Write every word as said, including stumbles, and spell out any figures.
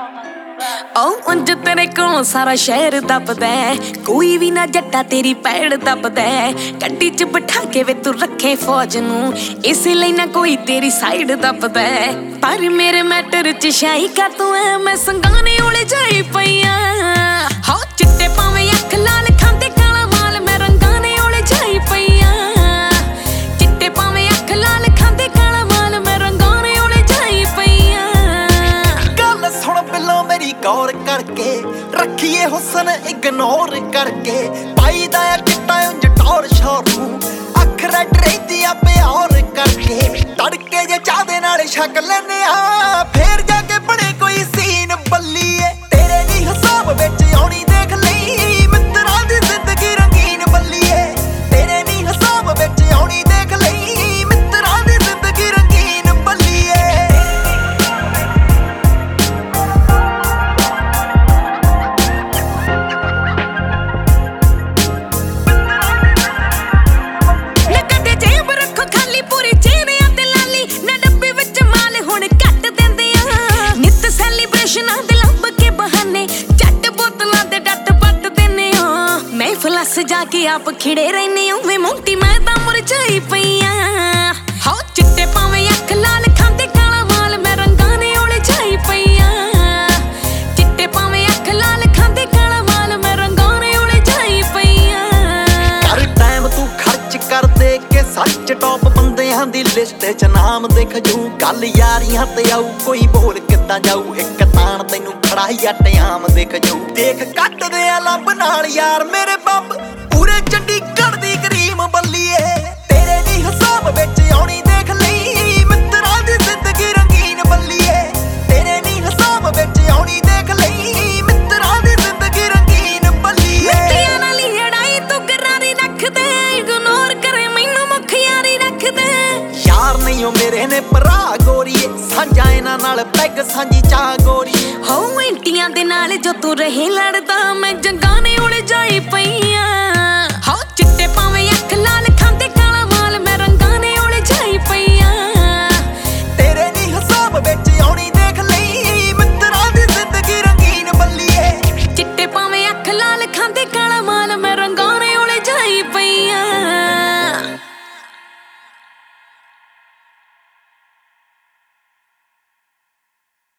ओ उंज तेरे कोलों सारा शहर दबदा है, कोई भी ना जट्टा तेरी पैड़ दबदा है। गड्डी च बिठा के वे तू रखे फौज नू, इस लई ना कोई तेरी साइड दबदा है। पर मेरे मैटर च शाही का तू है, मैं संगाने ओले जाई पईया। हो चिट्टे पावे अख लाल खांदे काला माल, मैं रंगाने ओले जाई पईया। चिट्टे पावे अख लाल खांदे काला माल, मैं रंगाने ओले जाई पईया। गल सुन बिल्लो मेरी गौर करके, रखिए हुसन इग्नोर करके। पाई दा चिट्टा उंज टौर शोर नू, अख रैड रहिंदी आ प्यार करके। तड़के जे चाह दे नाल छक लैने आ, फेर जाके बने कोई सीन बल्लीए। तेरे नी हिसाब विच आउणी देख लई, मित्तरां दी जिंदगी रंगीन बल्लीए। तेरे नी हिसाब विच आउणी देख लई, मित्तरां दी जिंदगी रंगीन बल्लीए। फलस जाके आप खिड़े रहने वे मोटी मैं तां मुरझाई पईयां। हो चिट्टे पावे अख लाल खांदे काला माल, मैं रंगाने ओले जाई पईयां। चिट्टे पावे अख लाल खांदे काला माल, मैं रंगाने ओले जाई पईयां। कर टाइम तू खर्च कर दे के सच टॉप बंदियां दी लिस्ट च नाम दिख जू। गल यारियां ते आऊ कोई बोल किद्दां जाऊ, इक तान तैनू खड़ाई अट्याम दिख जू। देख कट दे लंब नाल यार मेरे बंब, पूरे चंडीगढ़ दी करीम बल्लीए। तेरे नी हिसाब विच आउणी देख लई, मित्तरां दी जिंदगी रंगीन बल्लीए। तेरे नी हिसाब विच आउणी देख लई, मित्तरां दी जिंदगी रंगीन बल्लीए। मित्तियां नाल लड़ाई तू गरारी रख दे, इग्नोर करे मैनू मुख यारी रख दे। यार नहीं हो मेरे ने भरा गोरीए, सांझा इन्हां नाल पैग सांझी चाह गोरी। हो एंटियां दे नाल जो तू रहे लड़दा, मैं जंगाने ओले जाई पई।